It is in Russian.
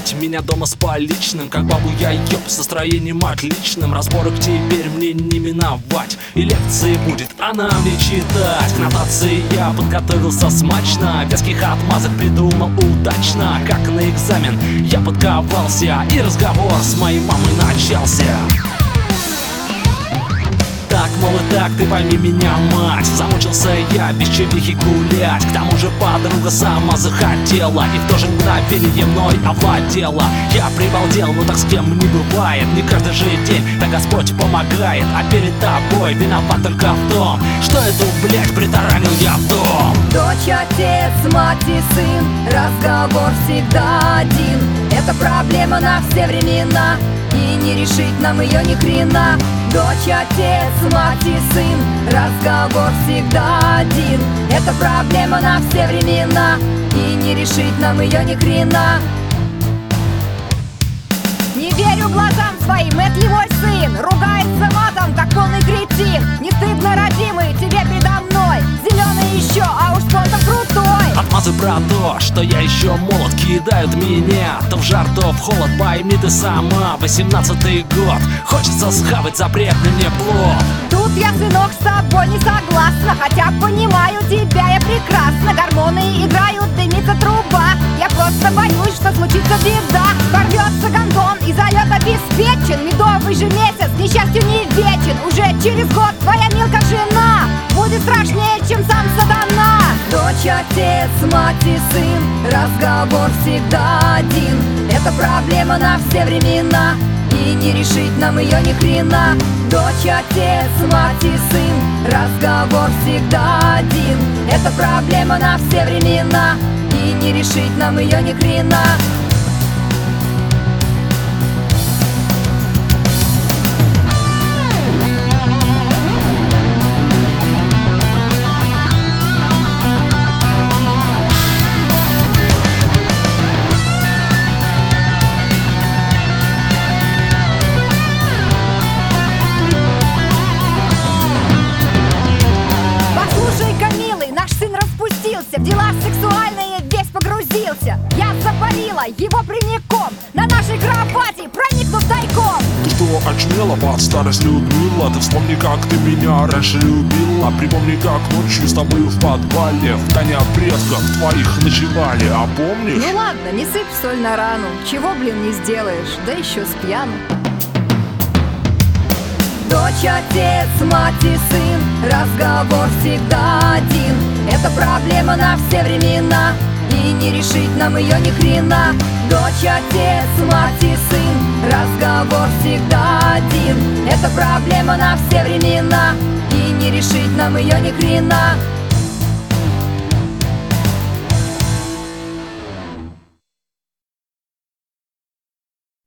мать меня дома с поличным, как бабу я ёб с настроением отличным. Разборок теперь мне не миновать, и лекции будет она мне читать. К нотации я подготовился смачно, веских отмазок придумал удачно. Как на экзамен я подковался, и разговор с моей мамой начался. Так, мол, и так, ты пойми меня, мать. Замучился я без чевихи гулять. К тому же подруга сама захотела, и в то же мгновение мной овладела. Я прибалдел, но так с кем не бывает. Не каждый же день так Господь помогает. А перед тобой виноват только в том, что эту, блядь, притаранил я в дом. Дочь, отец, мать и сын, разговор всегда один. Это проблема на все времена, и не решить нам ее ни хрена. Дочь, отец, мать и сын, разговор всегда один. Это проблема на все времена, и не решить нам ее ни хрена. Не верю глазам своим, это его сын. Ругается матом, как полный кретин. Не стыдно, родимый, тебе передо мной. Зеленый еще, а уж он-то крутой. Отмазы про то, что я еще молод, кидают меня то в жар, то в холод. Пойми ты сама, 18-й год, хочется схавать запретный мне плод. Тут я, сынок, с тобой не согласна, хотя понимаю тебя я прекрасно. Гормоны играют, дымится труба. Я просто боюсь, что случится беда. Порвется гондон и залет обеспечен. Медовый же месяц, к несчастью, не вечен. Уже через год твоя Милка жена будет страшнее, чем сам сатана. Дочь, отец, мать и сын, разговор всегда один. Это проблема на все времена, и не решить нам ее ни хрена. Дочь, отец, мать и сын, разговор всегда один. Это проблема на все времена, и не решить нам ее ни хрена. В дела сексуальные весь погрузился. Я запалила его прямиком, на нашей кровати проникнув тайком. Ты что, очнела под старость, Людмила? Ты вспомни, как ты меня раньше любила. Припомни, как ночью с тобой в подвале в тайне от предков твоих ночевали, а помнишь? Ну ладно, не сыпь соль на рану. Чего, блин, не сделаешь, да еще с пьяну. Дочь, отец, мать и сын, разговор всегда один. Это проблема на все времена, и не решить нам ее ни хрена. Дочь, отец, мать и сын, разговор всегда один. Это проблема на все времена, и не решить нам ее ни хрена.